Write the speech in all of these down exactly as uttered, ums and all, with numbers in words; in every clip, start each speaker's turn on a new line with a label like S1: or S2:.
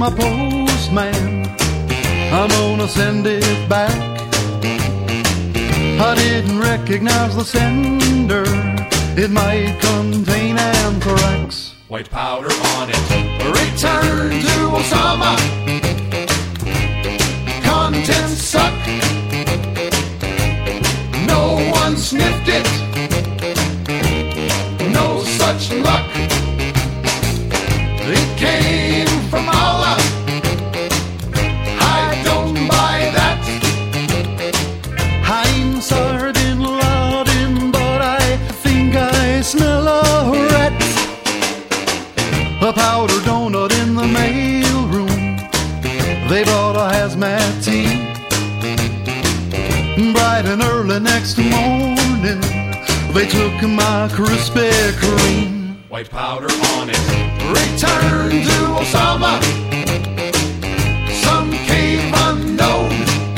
S1: my postman, I'm gonna send it back. I didn't recognize the sender, it might contain anthrax.
S2: White powder on it.
S1: Return to Osama. Contents suck. No one sniffed it. No such luck. It came from Allah. I don't buy that. I'm Sardin Laden, but I think I smell a rat. A powder donut in the mail room. They brought a hazmat team. Bright and early next morning, they took my Krispy Kreme.
S2: White powder on it.
S1: Return to Osama. Some cave unknown.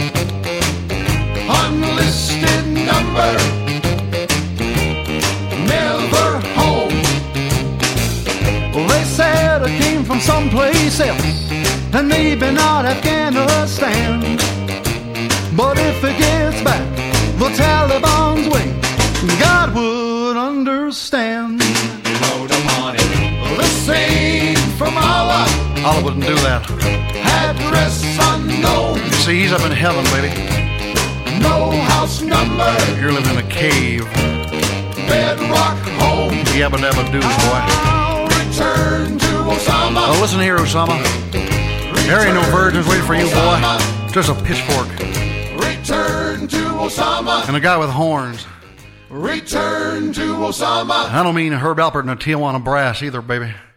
S1: Unlisted number. Never home. They said it came from someplace else, and maybe not Afghanistan. But if it gets back the Taliban's way, God would understand.
S2: Load upon it.
S1: This ain't from Allah. Allah wouldn't do that. Address unknown. You see, he's up in heaven, baby. No house number. You're living in a cave. Bedrock home. Yabba dabba doo, boy. I'll return to Osama. Oh, listen here, Osama. There ain't no virgins waiting for you, boy. Just a pitchfork. Return to Osama. And a guy with horns. Return to Osama. I don't mean Herb Alpert and a Tijuana Brass either, baby.